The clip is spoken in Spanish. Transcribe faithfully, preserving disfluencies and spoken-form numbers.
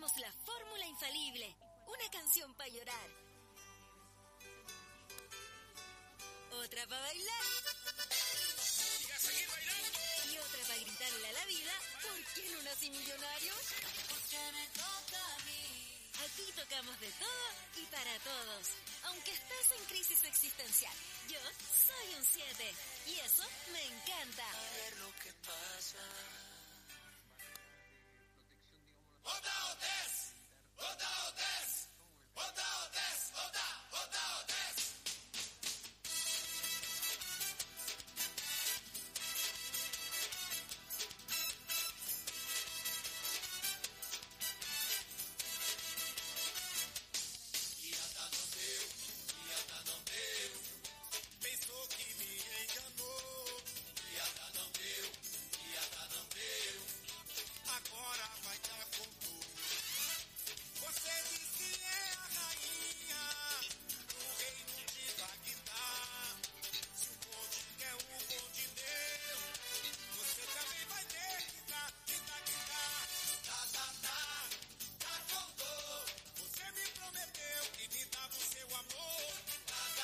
tenemos la fórmula infalible. Una canción para llorar. Otra para bailar. Y a seguir bailando. Y otra para gritarle a la vida, ¿por qué no nací millonario? Porque me toca a mí. Aquí tocamos de todo y para todos. Aunque estés en crisis existencial, yo soy un siete. Y eso me encanta. A ver lo que pasa.